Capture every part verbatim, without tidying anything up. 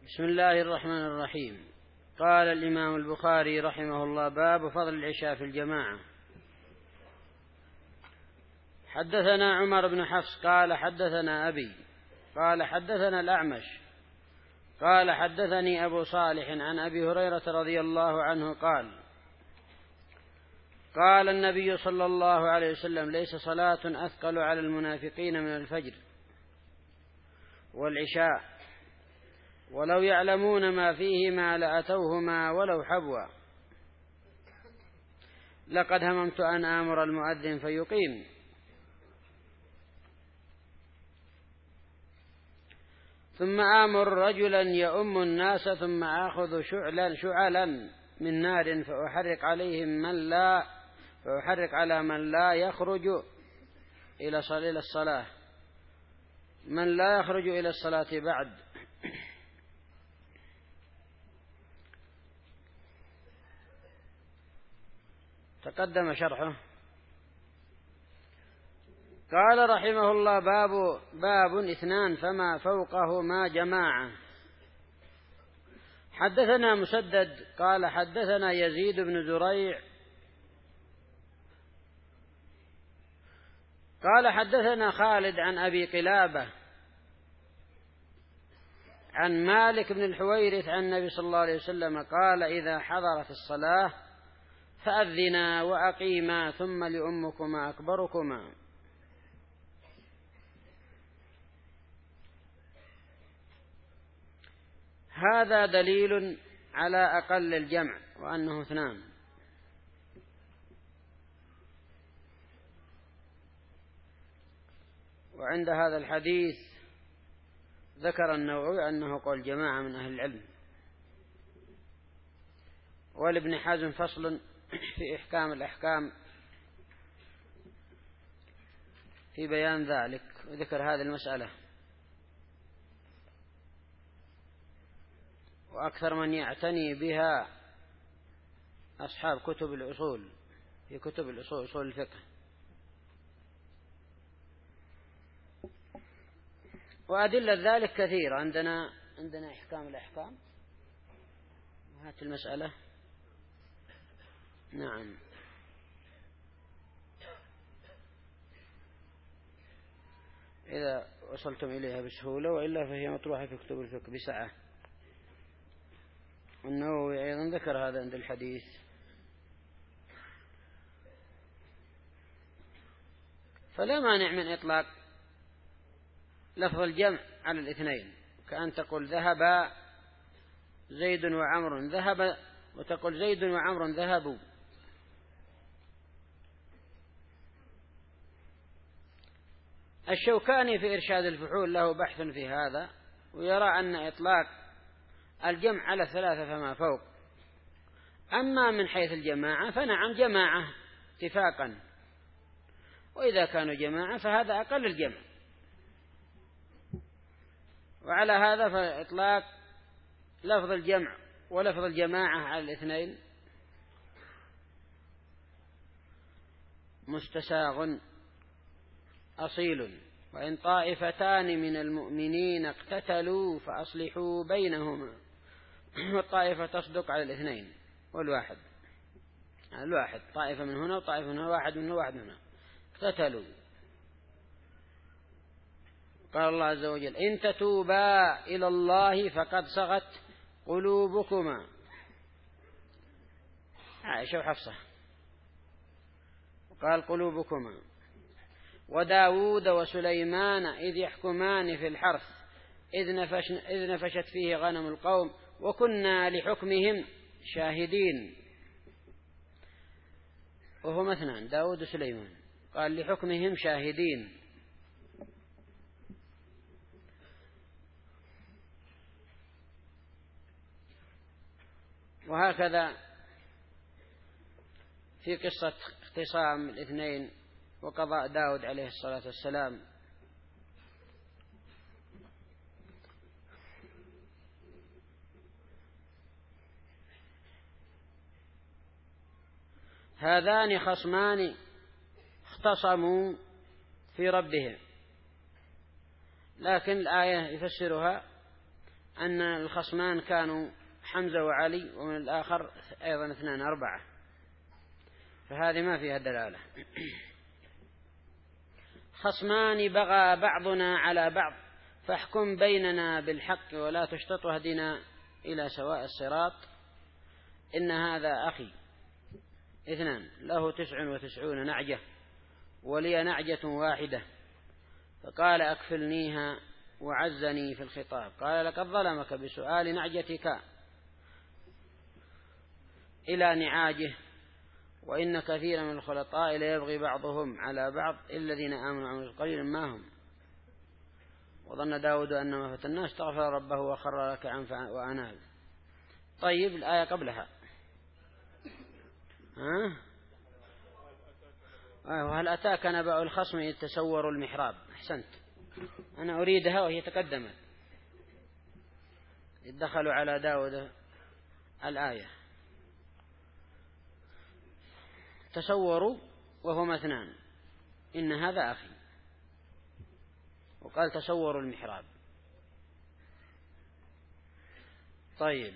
بسم الله الرحمن الرحيم. قال الإمام البخاري رحمه الله: باب فضل العشاء في الجماعة. حدثنا عمر بن حفص قال حدثنا أبي قال حدثنا الأعمش قال حدثني أبو صالح عن أبي هريرة رضي الله عنه قال: قال النبي صلى الله عليه وسلم: ليس صلاة أثقل على المنافقين من الفجر والعشاء، ولو يعلمون ما فيهما لأتوهما ولو حبوا. لقد هممت أن آمر المؤذن فيقيم، ثم آمر رجلا يؤم الناس، ثم آخذ شعلا شعلا من نار فأحرق عليهم من لا فأحرق على من لا يخرج إلى الصلاة من لا يخرج إلى الصلاة بعد. تقدم شرحه. قال رحمه الله: باب باب اثنان فما فوقهما جماعة. حدثنا مسدد قال حدثنا يزيد بن زريع قال حدثنا خالد عن أبي قلابة عن مالك بن الحويرث عن النبي صلى الله عليه وسلم قال: إذا حضرت الصلاة فأذنا وأقيما، ثم لأمكما أكبركما. هذا دليل على أقل الجمع وأنه اثنان. وعند هذا الحديث ذكر النووي أنه قول جماعة من أهل العلم. ولابن حزم فصل في إحكام الأحكام في بيان ذلك، وذكر هذه المسألة. وأكثر من يعتني بها أصحاب كتب الأصول، في كتب الأصول أصول الفقه. وأدلة ذلك كثيرة. عندنا عندنا إحكام الأحكام، هات المسألة. نعم. إذا وصلتم إليها بسهولة، وإلا فهي مطروحة في كتب الفقه بسعة. النووي أيضا ذكر هذا عند الحديث. فلا مانع من إطلاق لفظ الجمع على الاثنين، كأن تقول ذهب زيد وعمر ذهب، وتقول زيد وعمر ذهبوا. الشوكاني في إرشاد الفحول له بحث في هذا، ويرى أن إطلاق الجمع على ثلاثة فما فوق. أما من حيث الجماعة فنعم جماعة اتفاقا، وإذا كانوا جماعة فهذا أقل الجمع. وعلى هذا فإطلاق لفظ الجمع ولفظ الجماعة على الاثنين مستساغ أصيل. وإن طائفتان من المؤمنين اقتتلوا فأصلحوا بينهما. والطائفة تصدق على الاثنين والواحد، الواحد طائفة من هنا وطائفة من هنا، واحد من هنا واحد من هنا، اقتتلوا. قال الله عز وجل: إن تتوبا إلى الله فقد صغت قلوبكما. عائشة وحفصة. وقال قلوبكما. وداود وسليمان إذ يحكمان في الحرث إذ, نفش إذ نفشت فيه غنم القوم وكنا لحكمهم شاهدين. وهو اثنان، داود وسليمان، قال لحكمهم شاهدين. وهكذا في قصة اختصام الاثنين وقضاء داود عليه الصلاة والسلام. هذان خصمان اختصموا في ربهم، لكن الآية يفسرها أن الخصمان كانوا حمزة وعلي، ومن الآخر أيضا اثنان أربعة، فهذه ما فيها دلالة. خصمان بغى بعضنا على بعض فاحكم بيننا بالحق ولا تشطط واهدنا إلى سواء الصراط. إن هذا أخي اثنان له تسع وتسعون نعجة ولي نعجة واحدة، فقال أكفلنيها وعزني في الخطاب. قال لقد ظلمك بسؤال نعجتك إلى نعاجه، وإن كثيرا من الخلطاء ليبغي بعضهم على بعض الذين آمنوا عملوا قليلا ما هم. وظن داود أن ما فتناه استغفر ربه وخر ركعا وأناب. طيب الآية قبلها ها؟ وهل أتاك نبأ الخصم إذ تسوروا المحراب. أحسنت، أنا أريدها وهي تقدمت. إذ دخلوا على داود الآية تسوروا وهما اثنان، إن هذا أخي، وقال تسوروا المحراب. طيب،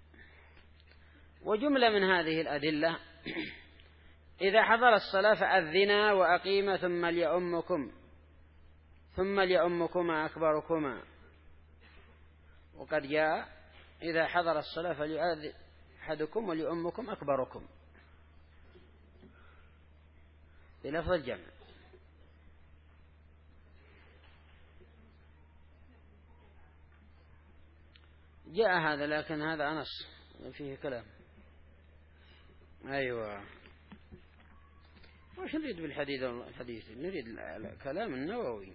وجملة من هذه الأدلة إذا حضر الصلاة فأذنا وأقيم ثم ليؤمكم ثم ليؤمكما أكبركما. وقد جاء إذا حضر الصلاة فليؤذن أحدكم وليؤمكم أكبركم بلفظ الجمع. جاء هذا، لكن هذا نص فيه كلام. أيوة، وش نريد بالحديث الحديث؟ نريد كلام النووي.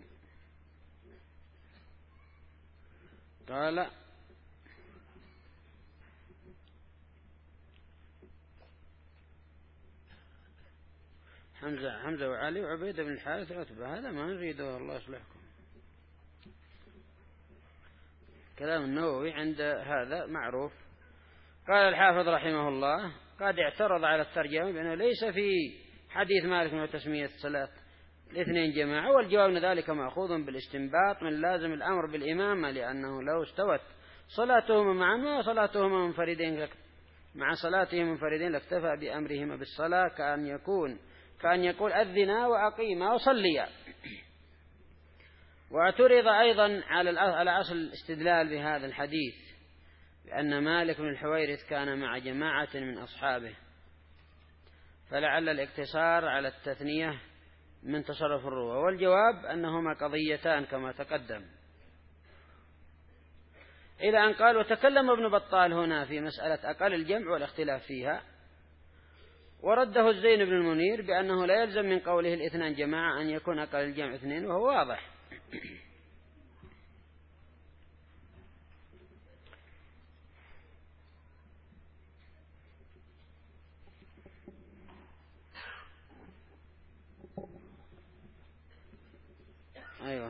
قال حمزة حمزة وعلي وعبيدة بن الحارث وعتبة، هذا ما نريده، الله يصلحكم. كلام النووي عند هذا معروف. قال الحافظ رحمه الله قد اعترض على الترجمة بأنه ليس في حديث مالك من تسمية صلاة الاثنين جماعة، والجواب من ذلك مأخوذ بالاستنباط من لازم الأمر بالإمامة، لأنه لو استوت صلاتهما معا وصلاتهما منفردين مع صلاتهم منفردين لاكتفى بأمرهما بالصلاة، كأن يكون كأن يقول أذنا وأقيما وصليا. واعترض أيضا على أصل الاستدلال بهذا الحديث لأن مالك بن الحويرث كان مع جماعة من أصحابه، فلعل الاقتصار على التثنية من تصرف الروى، والجواب أنهما قضيتان كما تقدم، إلى أن قال وتكلم ابن بطال هنا في مسألة أقل الجمع والاختلاف فيها، ورده الزين بن المنير بأنه لا يلزم من قوله الاثنان جماعة أن يكون أقل الجمع اثنين، وهو واضح. أيوة.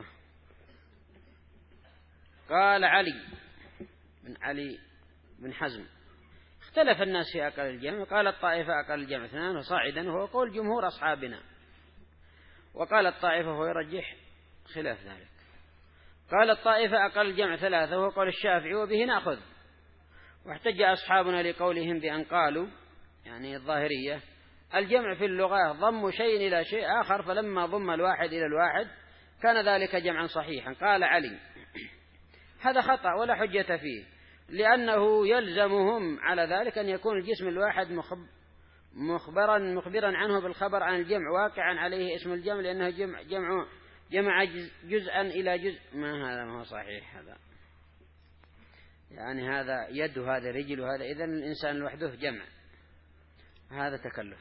قال علي بن علي بن حزم اختلف الناس في أقل الجمع، قال الطائفة أقل الجمع اثنان وصاعدا، وهو قول جمهور أصحابنا، وقال الطائفة هو يرجح خلاف ذلك. قال الطائفة أقل الجمع ثلاثة، وهو قول الشافعي وبه نأخذ. واحتج أصحابنا لقولهم بأن قالوا يعني الظاهرية الجمع في اللغة ضم شيء إلى شيء آخر، فلما ضم الواحد إلى الواحد كان ذلك جمعا صحيحا. قال علي هذا خطأ ولا حجة فيه، لأنه يلزمهم على ذلك أن يكون الجسم الواحد مخبرا مخبرا عنه بالخبر عن الجمع واقعا عليه اسم الجمع، لأنه جمع جمع جمع جزءا إلى جزء. ما هذا ما هو صحيح، هذا يعني هذا يد وهذا رجل وهذا، إذن الإنسان لوحده جمع، هذا تكلف.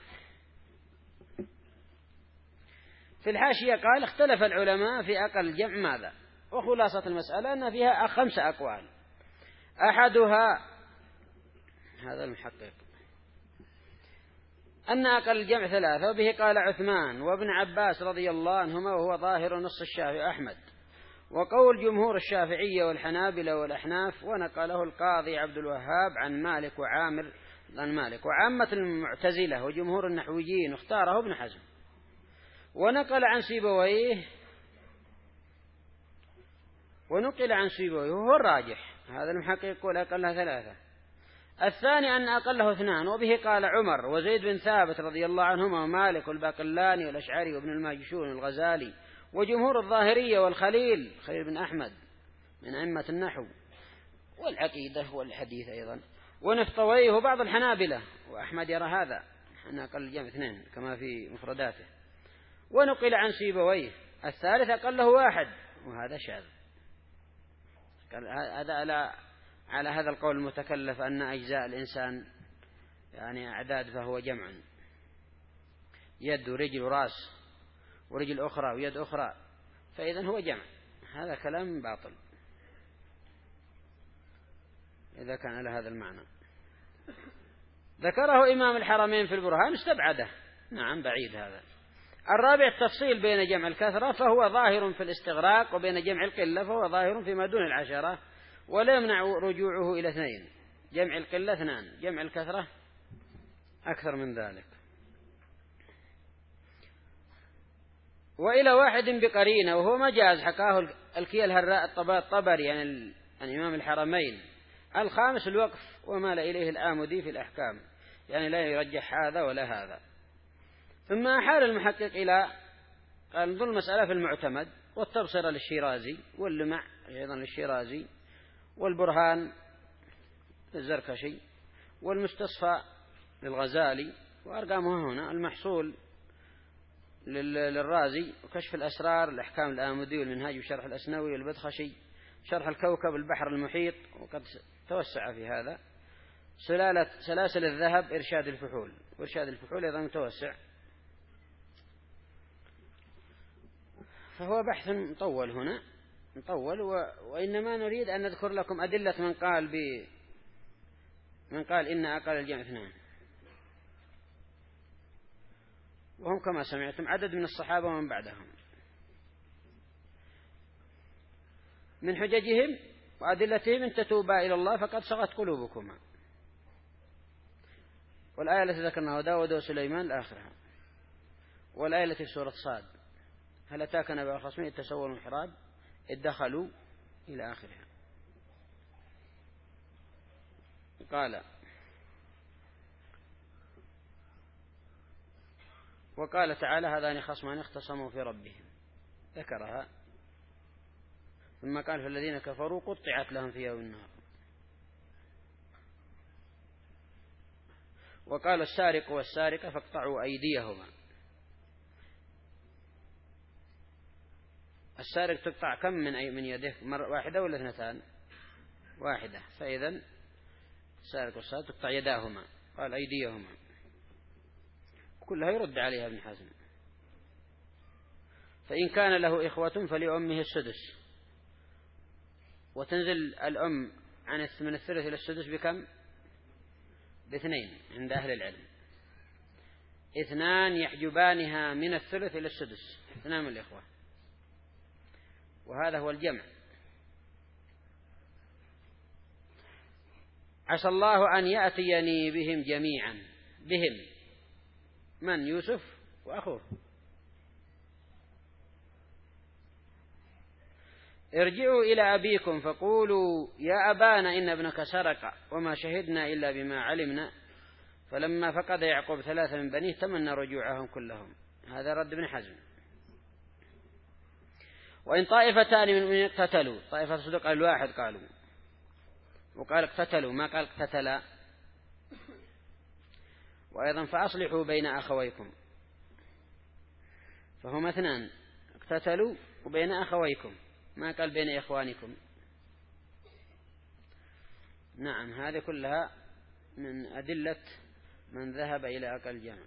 في الحاشية قال اختلف العلماء في أقل الجمع ماذا، وخلاصة المسألة أن فيها خمسة أقوال. أحدها هذا المحقق أن أقل الجمع ثلاثة، وبه قال عثمان وابن عباس رضي الله عنهما، وهو ظاهر نص الشافعي أحمد، وقول جمهور الشافعية والحنابلة والأحناف، ونقله القاضي عبد الوهاب عن مالك وعامر عن مالك وعامة المعتزلة وجمهور النحويين، واختاره ابن حزم، ونقل عن سيبويه ونقل عن سيبويه وهو الراجح هذا المحقق يقول أقلها ثلاثة. الثاني أن أقله اثنان، وبه قال عمر وزيد بن ثابت رضي الله عنهما ومالك والباقلاني والأشعري وابن الماجشون والغزالي وجمهور الظاهرية والخليل خليل بن أحمد من أئمة النحو والعقيدة والحديث أيضا، ونفطويه وبعض الحنابلة، وأحمد يرى هذا أن أقل الجمع اثنين كما في مفرداته. ونقل عن سيبويه الثالث أقله واحد، وهذا شاذ. هذا على على هذا القول المتكلف أن أجزاء الإنسان يعني أعداد فهو جمع، يد ورجل وراس ورجل أخرى ويد أخرى، فإذا هو جمع. هذا كلام باطل إذا كان على هذا المعنى. ذكره إمام الحرمين في البرهان استبعده، نعم بعيد هذا. الرابع التفصيل بين جمع الكثرة فهو ظاهر في الاستغراق، وبين جمع القلة فهو ظاهر فيما دون العشرة، ولا يمنع رجوعه إلى اثنين. جمع القلة اثنان، جمع الكثرة أكثر من ذلك. وإلى واحد بقرينة وهو مجاز حكاه الكي الهراء الطبري يعني الإمام الحرمين. الخامس الوقف ومال إليه الآمدي في الأحكام، يعني لا يرجح هذا ولا هذا. ثم أحال المحقق إلى قال نظل المسألة في المعتمد، والتبصرة للشيرازي، واللمع أيضا للشيرازي، والبرهان للزركشي، والمستصفى للغزالي، وأرقامه هنا المحصول للرازي، وكشف الأسرار الأحكام الآمدي والمنهاج وشرح الأسنوي والبدخشي، شرح الكوكب البحر المحيط، وقد توسع في هذا. سلالة سلاسل الذهب إرشاد الفحول، وإرشاد الفحول أيضا متوسع، فهو بحث مطول هنا مطول. و... وإنما نريد أن نذكر لكم أدلة من قال ب... من قال إن أقل الجمع اثنان، وهم كما سمعتم عدد من الصحابة ومن بعدهم. من حججهم وأدلتهم إن تتوبا إلى الله فقد صغت قلوبكما، والآية التي ذكرناها داود وسليمان لآخرها، والآية التي في سورة صاد هل أتاك نبأ الخصمين إذ تسوروا المحراب إذ دخلوا إلى آخرها. قال وقال تعالى هذان خصمان اختصموا في ربهم، ذكرها. ثم قال فالذين كفروا قطعت لهم في يوم النار. وقال السارق والسارقة فاقطعوا أيديهما. السارق تقطع كم من أي من يده؟ مرة واحدة ولا اثنتان؟ واحدة. فإذا السارق والسارق تقطع يداهما، قال أيديهما، كلها يرد عليها ابن حزم. فإن كان له إخوة فلأمه السدس، وتنزل الأم عن من الثلث إلى السدس بكم؟ باثنين عند أهل العلم، اثنان يحجبانها من الثلث إلى السدس، اثنان من الإخوة، وهذا هو الجمع. عسى الله أن يأتيني بهم جميعا. بهم من؟ يوسف وأخوه. ارجعوا إلى أبيكم فقولوا يا أبانا إن ابنك سرق وما شهدنا إلا بما علمنا، فلما فقد يعقوب ثلاثة من بنيه تمنى رجوعهم كلهم. هذا رد ابن حزم. وإن طائفتان من من اقتتلوا، طائفة صدق الواحد قالوا، وقال اقتتلوا ما قال اقتتلا. وأيضا فأصلحوا بين أخويكم، فهم اثنان اقتتلوا وبين أخويكم، ما قال بين إخوانكم. نعم هذه كلها من أدلة من ذهب إلى أقل الجمع.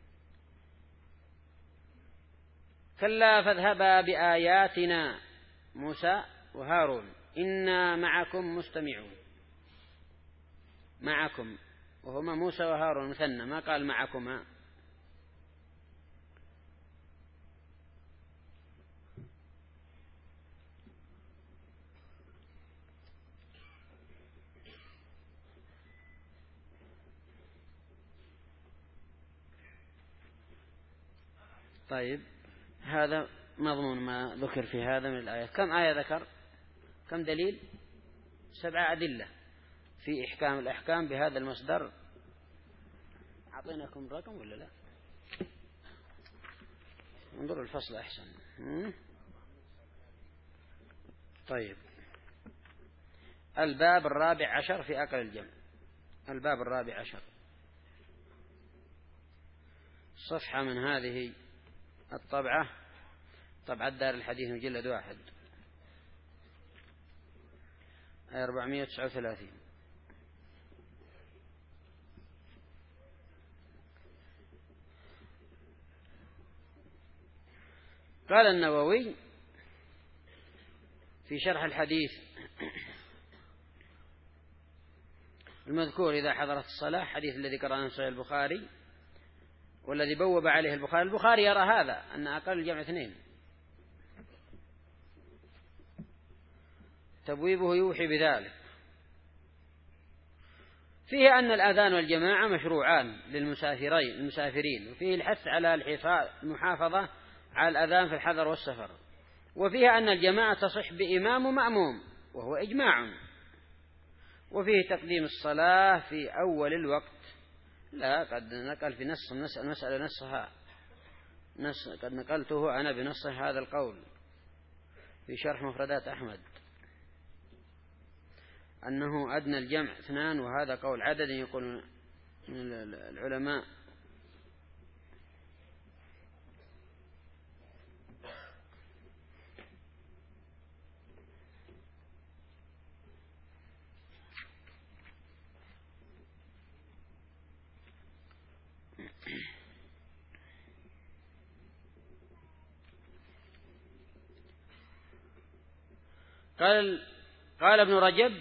كلا فاذهبا بآياتنا موسى وهارون إنا معكم مستمعون. معكم وهما موسى وهارون مثنى، ما قال معكما. طيب هذا مضمون ما ذكر في هذا من الآيات. كم آية ذكر؟ كم دليل؟ سبع أدلة في إحكام الأحكام بهذا المصدر. أعطيناكم الرقم ولا لا؟ انظروا الفصل أحسن. طيب، الباب الرابع عشر في أكل الجمع. الباب الرابع عشر، صفحة من هذه الطبعة، طبعة دار الحديث مجلد واحد، أربعمائة وتسعة وثلاثين. قال النووي في شرح الحديث المذكور إذا حضرت الصلاة، حديث الذي قرأناه في صحيح البخاري والذي بوب عليه البخاري. البخاري يرى هذا أن أقل الجمع اثنين، تبويبه يوحي بذلك. فيه أن الأذان والجماعة مشروعان للمسافرين المسافرين، وفيه الحث على المحافظة على الأذان في الحضر والسفر، وفيه أن الجماعة تصح بإمام ومأموم وهو إجماع، وفيه تقديم الصلاة في أول الوقت. لا، قد نقل في نص المسألة نصها نص قد نقلته أنا بنص هذا القول في شرح مفردات أحمد، أنه أدنى الجمع اثنان، وهذا قول عدد يقول من العلماء. قال قال ابن رجب: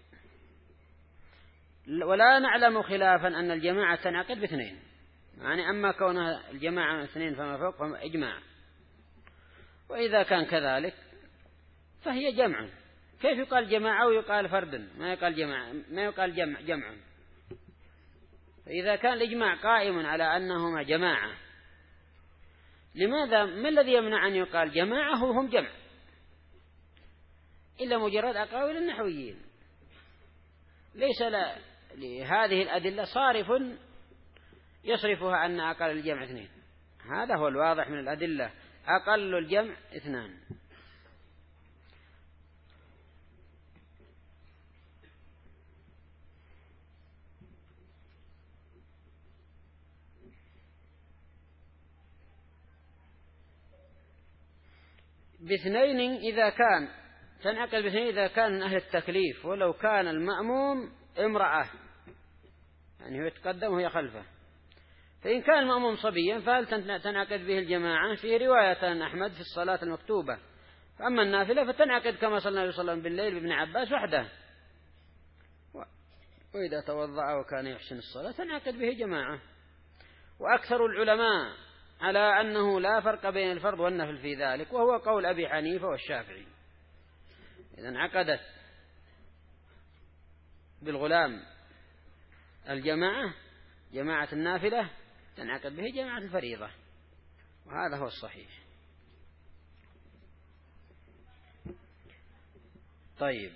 ولا نعلم خلافا أن الجماعة تنعقد باثنين، يعني أما كونها الجماعة اثنين فما فوق فما إجماع، وإذا كان كذلك فهي جمع. كيف يقال جماعة ويقال فرد؟ ما يقال جماعة، ما يقال جمع جمع. فإذا كان الإجماع قائم على أنهما جماعة، لماذا ما الذي يمنع أن يقال جماعة وهم جمع؟ إلا مجرد أقاويل النحويين. ليس لهذه الأدلة صارف يصرفها أن أقل الجمع اثنين. هذا هو الواضح من الأدلة، أقل الجمع اثنان. باثنين إذا كان تنعقل باثنين إذا كان من أهل التكليف، ولو كان المأموم امرأة، يعني هو يتقدم وهي خلفه. فإن كان المأموم صبيا فهل تنعقد به الجماعة؟ في رواية أحمد في الصلاة المكتوبة. فأما النافلة فتنعقد كما صلى النبي صلى الله عليه وسلم بالليل بابن عباس وحده، وإذا توضأ وكان يحسن الصلاة تنعقد به جماعة. وأكثر العلماء على أنه لا فرق بين الفرض والنفل في ذلك، وهو قول أبي حنيفة والشافعي. إذا انعقدت بالغلام الجماعة جماعة النافلة تنعقد به جماعة الفريضة، وهذا هو الصحيح. طيب،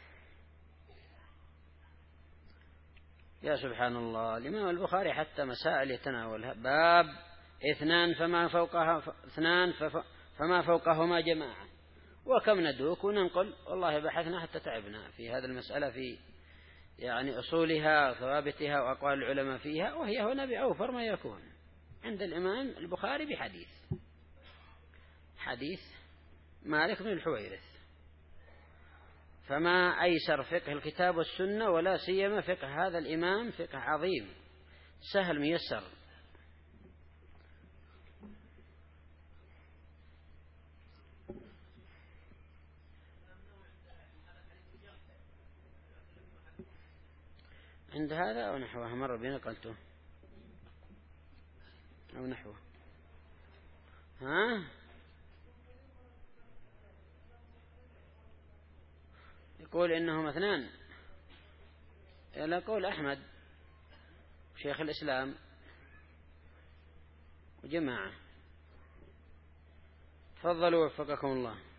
يا سبحان الله، الإمام البخاري حتى مسائل يتناولها. باب اثنان فما فوقها اثنان فما فوقهما جماعة. وكم ندوك وننقل، والله بحثنا حتى تعبنا في هذه المسألة، في يعني أصولها وثوابتها وأقوال العلماء فيها، وهي هنا بأوفر ما يكون عند الإمام البخاري بحديث حديث مالك بن الحويرث. فما أيسر فقه الكتاب والسنة، ولا سيما فقه هذا الإمام، فقه عظيم سهل ميسر. عند هذا أو نحوه مر بنا قلته أو نحوه. ها يقول إنهم اثنان، إلى قول أحمد شيخ الإسلام وجماعة. تفضلوا وفقكم الله.